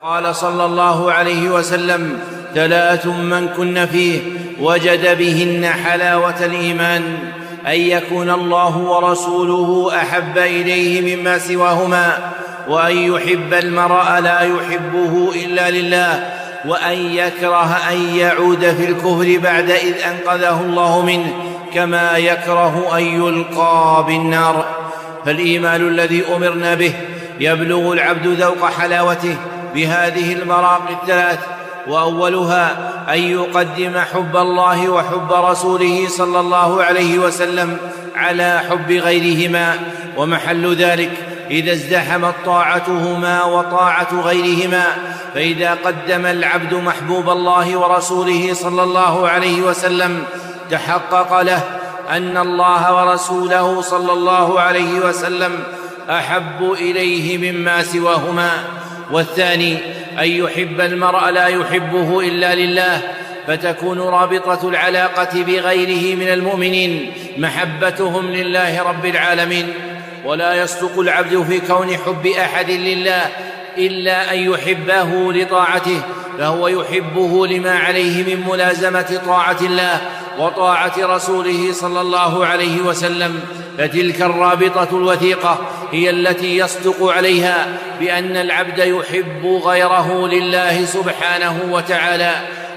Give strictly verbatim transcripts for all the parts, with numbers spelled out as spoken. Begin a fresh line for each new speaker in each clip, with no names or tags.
قال صلى الله عليه وسلم: ثلاث من كن فيه وجد بهن حلاوة الإيمان: أن يكون الله ورسوله أحب إليه مما سواهما، وأن يحب المرء لا يحبه إلا لله، وأن يكره أن يعود في الكفر بعد إذ أنقذه الله منه، كما يكره أن يلقى بالنار. فالإيمان الذي أمرنا به يبلغ العبد ذوق حلاوته بهذه المراقي الثلاث، وأولها أن يقدم حب الله وحب رسوله صلى الله عليه وسلم على حب غيرهما، ومحل ذلك إذا ازدحمت طاعتهما وطاعة غيرهما. فإذا قدم العبد محبوب الله ورسوله صلى الله عليه وسلم تحقق له أن الله ورسوله صلى الله عليه وسلم أحب إليه مما سواهما. والثاني أن يحب المرء لا يحبه إلا لله، فتكون رابطة العلاقة بغيره من المؤمنين محبتهم لله رب العالمين. ولا يصدق العبد في كون حب أحد لله إلا أن يحبه لطاعته، فهو يحبه لما عليه من ملازمة طاعة الله وطاعة رسوله صلى الله عليه وسلم. فتلك الرابطة الوثيقة هي التي يصدق عليها بأن العبد يحب غيره لله سبحانه وتعالى.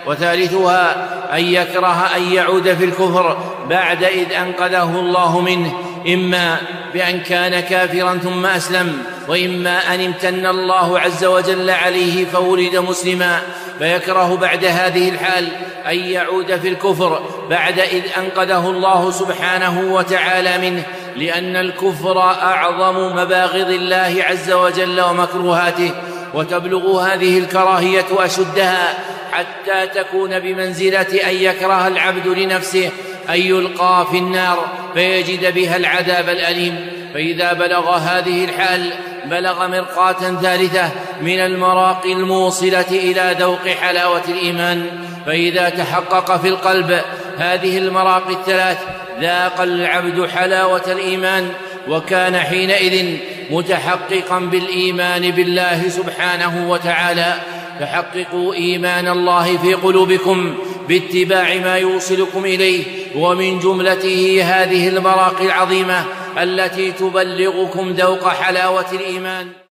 وثالثها أن يكره أن يعود في الكفر بعد إذ أنقذه الله منه، إما بأن كان كافرا ثم أسلم، وإما أن امتن الله عز وجل عليه فولد مسلما، فيكره بعد هذه الحال أن يعود في الكفر بعد إذ أنقذه الله سبحانه وتعالى منه، لأن الكفر أعظم مباغض الله عز وجل ومكروهاته، وتبلغ هذه الكراهية أشدها حتى تكون بمنزلة أن يكره العبد لنفسه أن يلقى في النار فيجد بها العذاب الأليم. فإذا بلغ هذه الحال بلغ مرقاة ثالثة من المراقي الموصلة إلى ذوق حلاوة الإيمان. فإذا تحقق في القلب هذه المراقي الثلاث ذاق العبد حلاوة الإيمان، وكان حينئذ متحققا بالإيمان بالله سبحانه وتعالى. فحققوا إيمان الله في قلوبكم باتباع ما يوصلكم إليه، ومن جملته هذه المراقي العظيمة التي تبلغكم ذوق حلاوة الإيمان.